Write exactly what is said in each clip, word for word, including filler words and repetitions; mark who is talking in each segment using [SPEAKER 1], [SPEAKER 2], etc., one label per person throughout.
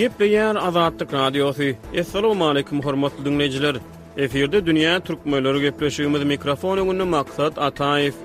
[SPEAKER 1] Gepleýär Azatlyk Radiosu. Assalamu alaykum hormatly dinleyijiler. Eferde dünýä türkmenleri gepleşigimiz mikrofon öňünde maksat Ataýew.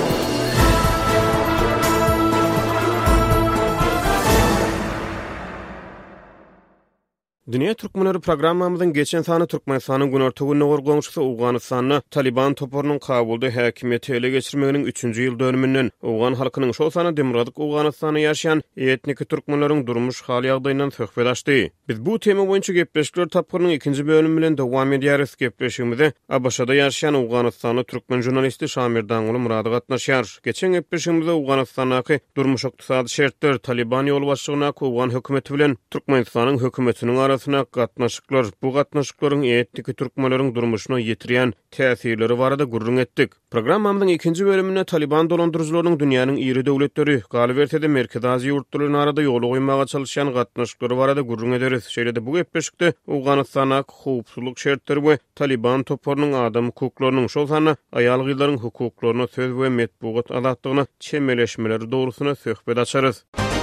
[SPEAKER 1] Dünýä türkmenleri programmamyzyň geçen sany Türkmenistanyň günortagyny gorgoňşysy Awganystanyny Taliban toparynyň Kabulda häkimiýeti ele geçirmeginiň üçünji ýyl dönüminden Awgan halkynyň şol sany demokratik Awganystanyny ýaşaýan etnik türkmenleriň durmuş haly ýagdaýyndan söhbet açdy. Biz bu tema boýunça gepleşikler tapgyrynyň ikinji bölümi bilen dowam edýäris. Gepleşigimizde A B Şda ýaşaýan Awganystanly türkmen jurnalisti Şamir Daňuly Murady gatnaşýar. Geçen gepleşigimizde Awganystandaky durmuş ykdysady şertler, Taliban ýol başlygyna Awgan hökümeti bilen Türkmenistanyň hökümetiniň arasynda gatnaşyklar, bu gatnaşyklaryň etnik türkmenleriň durmuşyna ýetirýän täsirleri barada gurrun etdik. Programmamyzyň ikinji bölüminde Taliban dolandyrjylarynyň dünýäniň iri döwletleri, Galbertede Merkez Aziýa ýurtlarynyň arada ýol goýmaga çalışýan gatnaşyklary barada gurrun ederiz. Şeýle-de bu gepleşikde Awganystana hukukçylyk şertleri we Taliban toparynyň adam hukuklarynyň şol sany aýal gyzlaryň hukuklaryna söz we medpugat azatlygyna çemeleşmeleri dogrusyna söhbet açarys.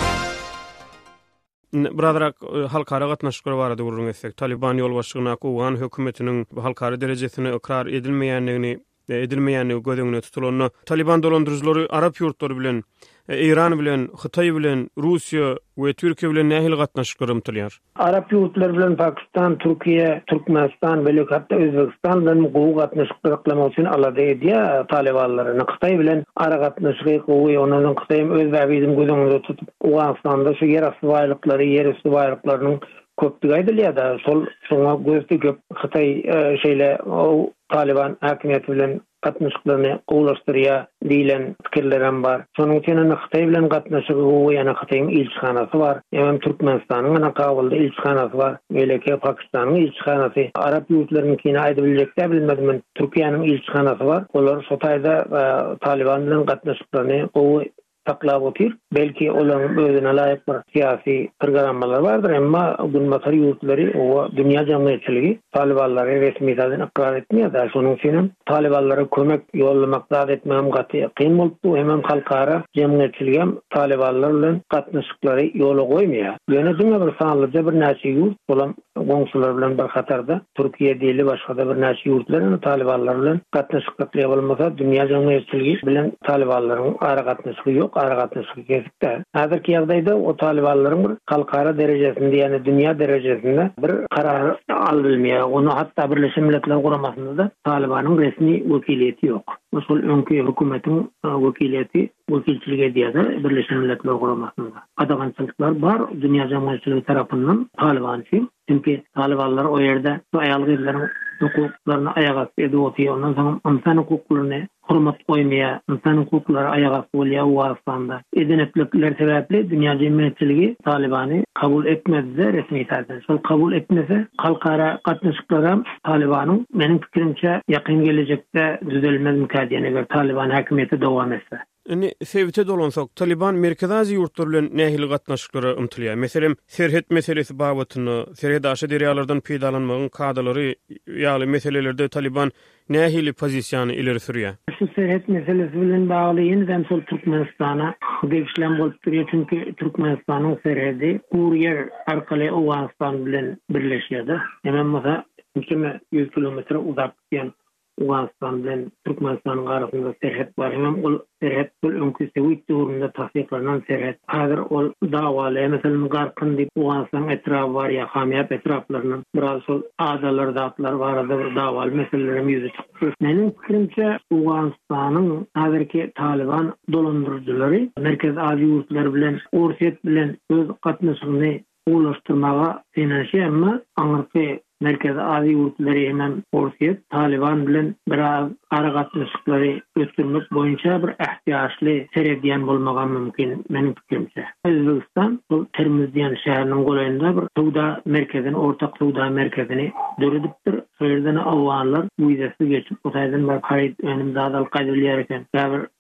[SPEAKER 1] Bradarak halkara gatnaşyklary barada gurrun etsek, Taliban ýol başlygyna Awgan hökümetiniň halkara derejesine ikrar edilmeýänligini edilmeýänligi gözüňe tutulanyny Taliban dolandyrjylary Arap ýurtlary bilen, İran bilen, Hytaý bilen, Russiýa we Türkiýe bilen nähili gatnaşyklary ymtylýar.
[SPEAKER 2] Arap ýurtlary bilen Pakistan, Türkiýe, Türkmenistan we hatda Özbegistan bilen gowy gatnaşyklary iklamak üçin alada edýär Talibanlary. Hytaý bilen ara gatnaşyky gowy onuň Hytaýym öz bäbizim gözüňde tutup Awganystanda şu yer asty baýlyklary, yer üstü baýlyklarynyň köpdigi aýdylýar da, şol şoňa gözde köp Hytaý şeýle Taliban häkimiýeti bilen gatnaşyklaryny gowlaşdyrýar diýilen pikirlerim bar. Şonuň üçin Hytaý bilen gatnaşygy gowy ýa-ni Hytaýyň ilçihanasy bar. Hem Türkmenistanyň ýa Kabulda ilçihanasy bar. Meýleki Pakistanyň ilçihanasy, Arap ýurtlarynyň aýdybiljekde bilmedim. Türkiýanyň ilçihanasy bar. Olar şotaýda Taliban bilen gatnaşyklaryny gowy taklap otyr. Belki olaryň özüne laýyk bir siyasi programmalar bardyr, emma gulmatar ýurtlary o dünýä jamaýatçylygy Talibanlary resmi ýerden ikrar etmeýär. Şonuň üçin Talibanlara kömek ýollamak zat etmem gaty kyn bolupdy. Hem halkara jamaýatçylygy hem Talibanlar bilen gatnaşyklary ýola goýmaýar. Ýöne diňe bir sanlyca bir näçe ýurt bolan goňşular bilen bir hatarda Türkiýe diýili başga da bir näçe ýurtlaryň Talibanlar bilen gatnaşykly bolmasa dünýä jamaýatçylygy bilen Talibanlaryň ara gatnaşyky ýok. Ara gatnaşyky kesipde. Häzirki ýagdaýda o Talibanlaryň bir halkara derejesinde, ýani dünýä derejesinde bir karar alınmıyor. Onu hatta Birleşmiş Milletler Guramasynda da Talibanyň resmi wekiliýeti ýok. Şol öňki hökümetiň wekiliýeti wekilçilik edýär Birleşmiş Milletler Guramasynda. Adagançylyklar bar dünýä jamaýatçylygy tarapyndan Taliban üçin. Çünki Talibanlar o ýerde aýal gyzlaryň hukuklaryny aýaga edýär. Ondan soň insan hukuklaryny hormat goýmaýar, insan hukuklary aýaga bolýar Awganystanda. Edeneplikler sebäpli dünýä jemaatçyligi Talibany kabul etmedi resmi ýerden. Şol kabul etmese halkara gatnaşyklary Talibanyň meniň pikirimçe ýakyn gelecekde düzelmez mükadiýene ber Taliban häkimiýeti dowam etse.
[SPEAKER 1] Eni sevite dolansak Taliban Merkez Aziýa ýurtlary bilen nähili gatnaşyklary ymtylýar. Meselem serhet meselesi babatyny, serhet aşy derýalardan peýdalanmagyň kadalary ýaly meselelerde Taliban nähili pozisiýany ileri sürýär.
[SPEAKER 2] Şu serhet meselesi bilen bagly ýene-de şol Türkmenistana geçişlen bolup durýar, çünki Türkmenistanyň serhedi Guryer arkaly Awganystan bilen birleşýär. Hemen mesela yüz kilometre uzak ýan Awganystan bilen Türkmenistanyň arasynda serhet bar. Hem ol serhet bol öňkü Sowet döwründe tasdiklanan serhet. Hazır ol dawaly meselem garkyn diýip Awganystan etrafy bar ýa hamýap etraflarynyň biraz şol adalar zatlar barada bir dawaly meselelerim ýüze çykdy. Meniň pikirimçe Awganystanyň hazırki Taliban dolandyrjylary Merkez Aziýa ýurtlary bilen Orset bilen öz gatnaşygyny ulaşdyrmaga senenşi, emma aňyrky Merkez Aziýa ýurtlary hem Orset Taliban bilen biraz ara gatnaşyklary ötürmek boýunça bir ähtiýaçly seredýän bolmagan mümkin meniň pikirimçe. Özbegistan bu Termizdiýan şäheriniň goýunda bir sowda merkezini, ortak sowda merkezini döredipdir. Şeýerden awganlar bu ýerde geçip otaýdan bir haýt önüm zadal gaýdylýar eken. Bir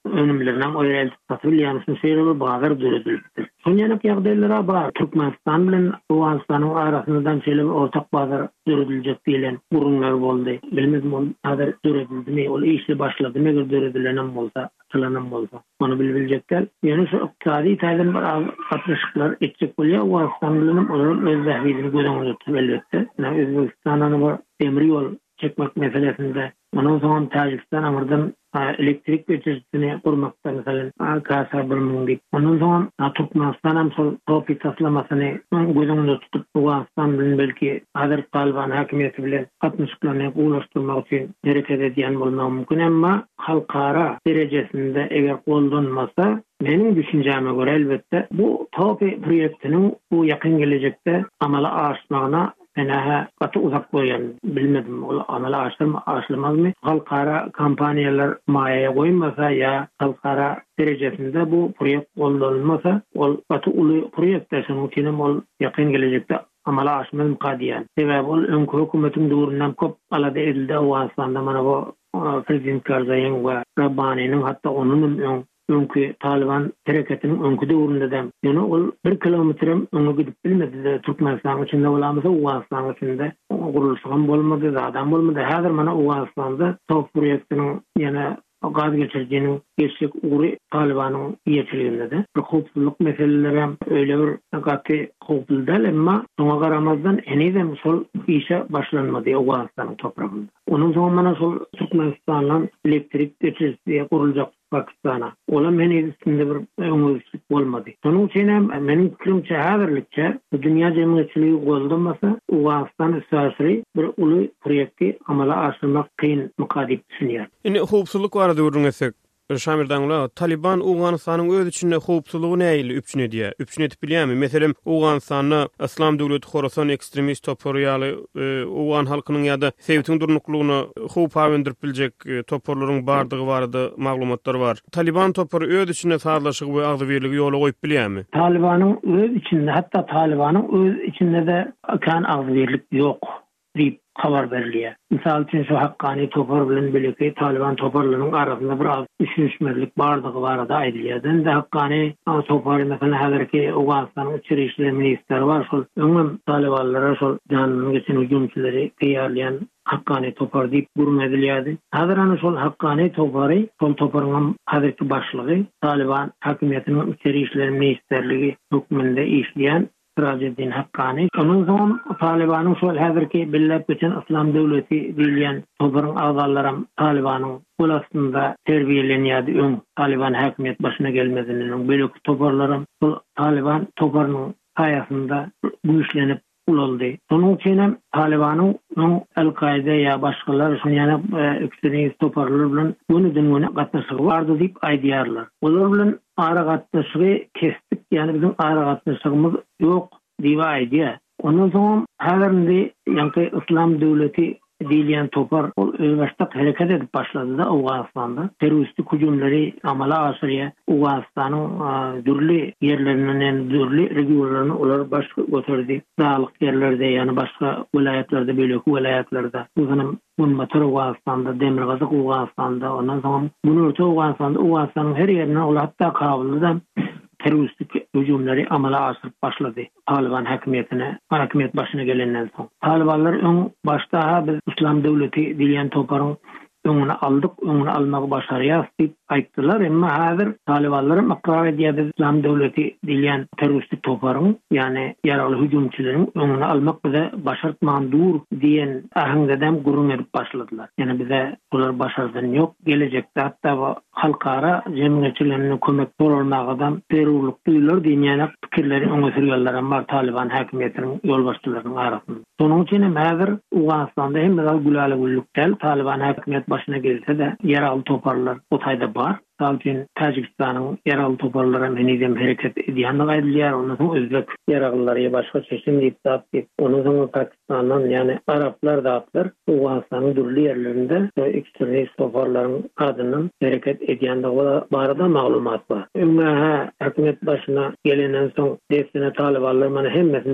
[SPEAKER 2] önümlerinden oýraldyp satylýan şeýle bazar düredildi. Şonyanak ýagdaýlara bar Türkmenistan bilen Awganystanyň arasyndan şeýle ortak bazar düredilýek diýilen gurulmalar boldy. Bilmezim ol hazır düredildimi, ol işi başlady, meger düredilenen bolsa, açylanan bolsa. Onu bilbiljekler. Ýani şu iqtisadi taýdan bir gatnaşyklar etjek bolýar. Awganystan bilen olaryň öz zähidini göňe tutup elbetde. Özbekistanyň bu demir ýol çekmek meselesinde ondan soň Tajikistan amyrdan elektrik geçişini kurmakta mesela Kasar bir mündik. Ondan soň Türkmenistan hem sol topi taslamasyny gözüňde tutup Awganystan bilen belki hazır Taliban hakimiyeti bilen gatnaşyklaryny ulaşdyrmak üçin hereket edýän bolmagy mümkin, emma halkara derejesinde eger gollanmasa menin düşünjäme görä elbetde bu topi proyektiniň bu ýakyn gelecekde amala aşmagyna Enaha katı uzak koyan bilmedim ol amala aşırma aşılmaz mı? Halkara kampanyalar maya koymasa ya halkara derejesinde bu proyekt olunmasa ol katı ulu proyektleşen mümkün ol yakın gelecekte amala aşmaz mı kadiyan? Sebep ol önkü hükümetin doğrundan kop alada edildi Awganystanda mana bu Prezident Karzay'ın ve Rabbani'nin hatta onun ön önkü Taliban hareketinin önkü döwründe de ýani ol bir kilometre öňe gidip bilmedi. Türkmenistan içinde bolamasa Awganystan içinde gurulşan bolmady, adam bolmady. Häzir mana Awganystanda top proyektiniň ýene gaz geçirdiğinin geçik uğru Taliban'ın yetiliyinde de. Hukukçuluk meseleleri hem öyle bir katı hukukçul değil ama ona karamazdan enizem sol işe başlanmadı Awganystanyň toprağında. Onun zaman bana sol Türkmenistan'la elektrik geçirdiği kurulacak Pakistan'a. Ola meni üstünde bir öňüzlük bolmady. Şonuň üçin hem meniň pikirimçe häzirlikçe dünýä jemgyýetçiligi goldanmasa Awganystan üstäsiri bir uly proýekti amala aşyrmak kyn mukadip düşünýär.
[SPEAKER 1] Indi hukukçuluk barada görüňsek Şamirdanla Taliban Awganystanyň öz içinde hukukçulugy näýil üpçün edýär? Üpçün edip bilýärmi? Meselem Awganystanyň Islam döwleti Horasan ekstremist toporýaly Awgan halkynyň ýa-da Sewitiň durnuklugyny hukuk awendirip biljek toporlaryň bardygy barada maglumatlar bar. Taliban topory öz içinde sarlaşygy we agzybirligi ýola goýup bilýärmi?
[SPEAKER 2] Talibanyň öz içinde, hatta Talibanyň öz içinde de kan agzybirlik ýok diýip habar berilýär. Misal üçin şu haqqani topar bilen birlikde Taliban toparlarynyň arasynda bir az düşünşmezlik bardygy barada aýdylýar. De haqqani topar mesela häzirki Awganystanyň içeri işler ministeri bar, şol öňüm Talibanlara şol janyny geçen hüjümçileri teýýarlayan haqqani topar diýip gurun edilýärdi. Häzir ana şol haqqani topary, şol toparyň häzirki başlygy Taliban hakimiýetiniň içeri işler ministerligi hökmünde işleýän Sirajuddin Haqqani. Onun zaman Taliban'ın şol häzirki billep geçen İslam döwleti diýilýän toparyň agzalary Taliban'ın bol aslında terbiýelenýärdi. Öň Taliban hakimiýet başyna gelmeziniň bölük toparlarym şol Taliban toparynyň aýasynda güýçlenip ulaldy. Şonuň üçin hem Talibanyň El-Kaide ýa başgalar şonu ýa-da ekstremist toparlar bilen bunu dünýäne gatnaşygy bardy diýip aýdýarlar. Olar bilen ara gatnaşygy kestik, ýani bizim ara gatnaşygymyz ýok diýip aýdýar. Ondan soň häzirde ýa-da İslam döwleti diýilýän topar ol özbaşda hereket edip başlady da Awganystanda. Teröristik hüjümleri amala aşyrýar. Awganystanyň dürli ýerlerinden dürli regionlaryny olar baş götürdi. Dağlyk ýerlerde ýani başga vilayatlerde, bölek vilayatlerde. Bunyň Bunmatar Awganystanda, Demirgazyk Awganystanda, ondan soň bunu öte Awganystanda, Awganystanyň her ýerine ol hatda Kabulda teröristik hüjümleri amala aşyryp başlady. Taliban hakimiýetine, hakimiýet başyna gelenden soň. Talibanlar öň başda biz İslam döwleti diýen toparyň öňüne aldyk, öňüne almagy başarýas diýip aýtdylar. Emma häzir Talibanlar makrar edýär İslam döwleti diýen teröristik toparyň, ýani ýaraly hüjümçileriň öňüne almak bize başartman dur diýen ahyňdam gurun edip başladylar. Ýani bize bular başardan ýok. Gelecekde hatda halkara jemgyýetçilerine kömek bolarmagdan terörlük duýular diýen pikirleri öňe sürýärler bar Taliban hakimiýetiniň ýolbaşçylarynyň arasynda. Şonuň üçin häzir Awganystanda hem de güläli güllükden Taliban hakimiýet başyna gelse de ýaraly toparlar o taýda bar. Saltin Tajikistanyň ýaraly toparlary menizem hereket edýänligi aýdylýar. Ondan soň özbek ýaragylary başga çeşim diýip tapdy. Ondan soň Pakistandan ýani Araplar da atlar Awganystanyň dürli ýerlerinde ekstremist toparlaryň adynyň hereket edýänligi barada maglumat bar. Öňe hakimiýet başyna gelenden soň desene Talibanlar mana hemmesini biz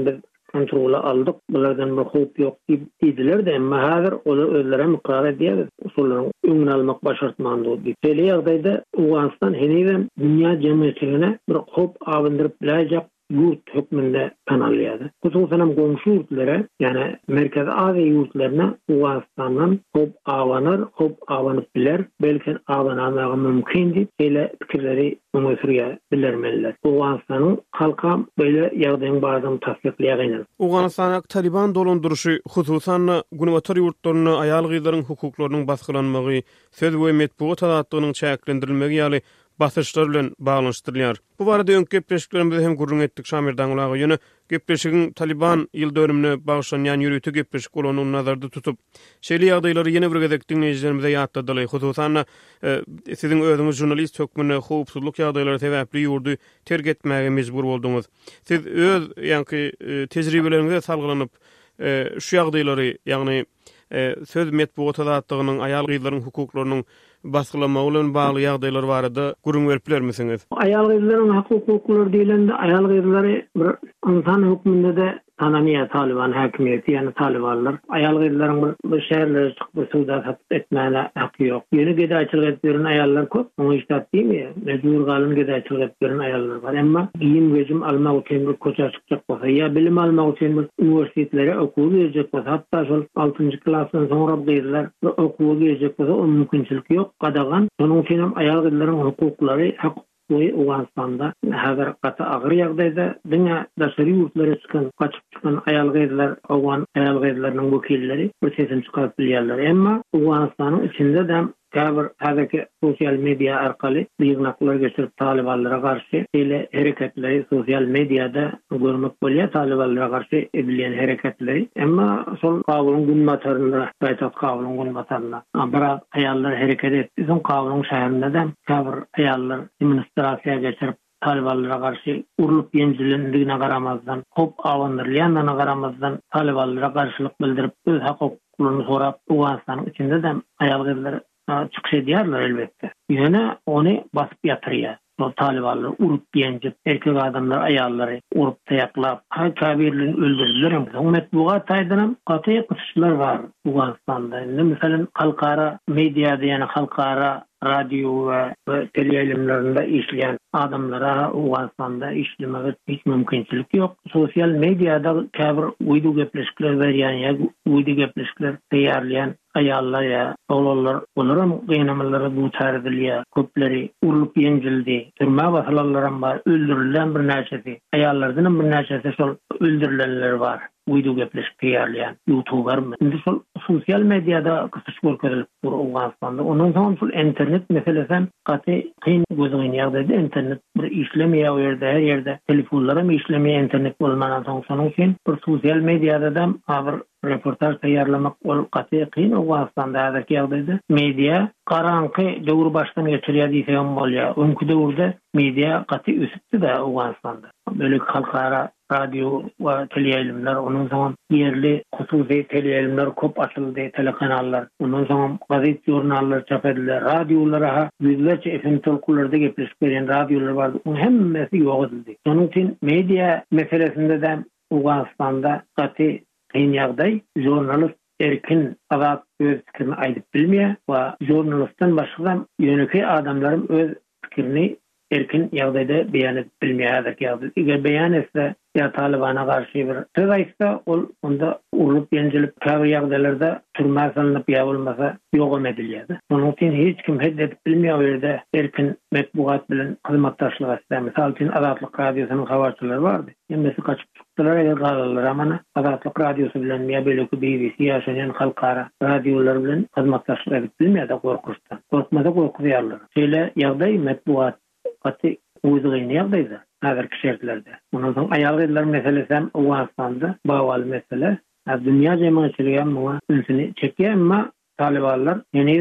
[SPEAKER 2] kontrola aldık. Bulardan bir hop yok dediler de, ama hazır olar özlere mukrar ediyor. Usulların öňüne almak başartmandy diýip. Şeýle ýagdaýda Awganistan henüz dünya jemgyýetine bir hop awyndyryp biläjek yurt hükmünde tanalýady. Hususan hem goňşy ýurtlara, ýani Merkez Aziýa ýurtlaryna Awganistandan hop awanır, hop awanyp biler, belki awanamagy mümkin diýip şeýle pikirleri öňe sürýär bilermeliler. Awganistanyň halka böyle ýagdaýyň barzyn tasdikleýär.
[SPEAKER 1] Awganistanyň Taliban dolandyrşy hususan günwatar ýurtlaryny aýal gyzlaryň hukuklarynyň baskylanmagy, söz we medeniýet azatlygynyň çäklendirilmegi ýaly basışlar bilen baglanşdyrylýar. Bu barada öňki gepleşiklerimizde hem gurrun etdik Şamirdan ulagy ýöne gepleşigiň Taliban ýyl dönümine bagşlanýan ýürüýti gepleşik bolanyny nazarda tutup, şeýle ýagdaýlary ýene bir gezek dinleýijilerimize ýatladylar. Hususan e, siziň özüňiz jurnalist hökmüne howpsuzlyk ýagdaýlary sebäpli ýurdu terk etmäge mejbur bolduňyz. Siz öz ýa-ni e, tejribeleriňizde salgylanyp e, şu ýagdaýlary, ýagny e, söz medeniýet azatlygynyň aýal gyzlaryň hukuklarynyň basgylama bilen bagly ýagdaýlar barada gurrun berip bilermisiňiz?
[SPEAKER 2] Aýal gyzlaryň hukuklary diýilende aýal gyzlary bir insan hukmynda da tananýar Taliban häkimiýeti, ýani Talibanlar. Aýal gyzlaryň bir şäherlere çykyp suwda satyp etmäne haky ýok. Ýeni gedaýçylyk edip beren aýallar köp. Oňa iştat diými? Mejbur galan gedaýçylyk edip beren aýallar bar. Emma giýim gejim almak üçin bir koça çykjak bolsa, ýa bilim almak üçin bir uniwersitetleri okuw berjek bolsa, hatda şol altynjy klasdan soňra gyzlar okuw berjek bolsa, o mümkinçilik ýok. Gadagan, şonuň üçin hem aýal gyzlaryň hukuklary hak we Awganistanda häzir gata agyr ýagdaýda diňe daşary ýurtlara çykan, gaçyp çykan aýal gyzlar, Awgan aýal gyzlarynyň wekilleri bir sesim çykaryp bilýärler. Emma Awganistanyň içinde de Käbir häzirki sosial media arkaly ýygnaklar geçirip Talibanlara garşy ele hereketleri sosial mediada görmek bolýar, Talibanlara garşy edilýän hereketleri. Emma şol Kabulyň günbatarynda, Gaýtat Kabulyň günbatarynda bir aýallar hereket etdi. Soň Kabulyň şäherinde de käbir aýallar administrasiýa geçirip Talibanlara garşy urulyp ýenjilendigine garamazdan, hop awandyrylýanyna garamazdan Talibanlara garşylyk bildirip öz hukuklaryny sorap Awganistanyň içinde de aýal gyzlar çıkış edýärler elbetde. Ýöne ony basyp ýatyrýar. O Talibanlar urup ýenjip, erkek adamlar aýallary urup taýaklap, kabirlerini öldürdiler. Medeniýet taýdanam gaty kysşylar bar Awganistanda. Meselem halkara mediada, ýani halkara radio we teleýilimlerinde işleyen adamlara Awganistanda işlemege hiç mümkinçilik ýok. Sosial mediada käbir uýdu gepleşikler berýän ýa uýdu gepleşikler taýýarlayan aýallar ýa oğlanlar olaram gynamalara duçar edilýär. Köpleri urulyp ýenjildi. Türme basalanlaram bar, öldürilen bir näçesi. Aýallardan bir näçesi şol öldürilenler bar. Uydu gepleşik taýýarlayan YouTube'lar mı? Indi şol sosial mediada kysy görkezilip dur Awganistanda. Ondan soň şol internet meselesi gaty kyn gözüň ýagdaýda internet bir işlemeýär ýerde, her ýerde telefonlara mı işlemeýär internet bolmadan soň şonuň üçin bir sosial mediada da bir reportaj taýýarlamak ol gaty kyn Awganistanda häzirki ýagdaýda media garanky döwür başdan geçirýär diýsem bolýar. Öňkü döwürde media gaty ösüpdi da Awganistanda. Bölük halkara radio we teleýilimler, ondan soň ýerli hususy teleýilimler köp açyldy, telekanallar, ondan soň gazet jurnallar çap edildi, radiolara yüzlerce F M tolkularda gepleşip beren radiolar bar. O hemmesi ýok edildi. Şonuň üçin media meselesinde de Awganistanda gaty kyn ýagdaý, jurnalist erkin azat öz pikirini aýdyp bilmeýär we jurnalistden başga ýöneki adamlarym öz pikirini erkin ýagdaýda beýan edip bilmeýär. Eger beýan etse ýa Talibana garşy bir söz aýtsa, ol onda urulyp ýenjilip käbir ýagdaýlarda türmä salynıp ýa bolmasa ýogam edilýär. Onuň üçin hiç kim heddet bilmeýär ýerde erkin medeniýet bilen hyzmatdaşlyk etdi. Misal üçin Azatlyk radiosynyň habarçylary bardy. Ýemesi kaçyp çykdylar, eger galalar, ama Azatlyk radiosy bilen ýa belki B B C ýa halkara radiolar bilen hyzmatdaşlyk edip bilmeýär da gorkuşdan. Gorkmada gorkuýarlar. Şeýle ýagdaý medeniýet gaty uýduryn ýagdaýda häzirki şertlerde. Ondan soň aýal gyzlar meselesi hem Awganistanda bawal mesele. Dünýä jemgyýetçiligi hem muňa ünsini çekýär, emma Talibanlar ýene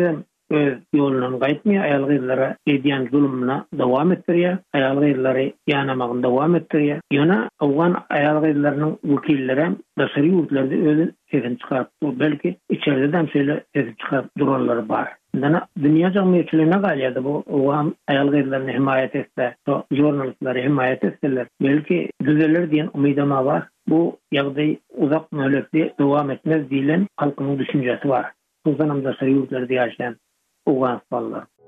[SPEAKER 2] öz ýolundan gaýtmaýar, aýal gyzlara edýän zulmuna dowam etdirýär, aýal gyzlary ýanamagyny dowam etdirýär. Ýöne awgan aýal gyzlarynyň wekilleri daşary ýurtlarda öz sesini çykaryp, belki içeride de şeýle sesini çykaryp durarlar bar. Dana dünýä jemgyýetçiligine galýady bu awam aýal gyzlaryny himayet etse, so jurnalistlary himayet etseler, belki düzeler diýen umydama bar. Bu ýagdaý uzak möhletli dowam etmez diýilen halkynyň düşünjesi bar. Bu zanamda daşary ýurtlarda ýaşaýan Ugan ballar.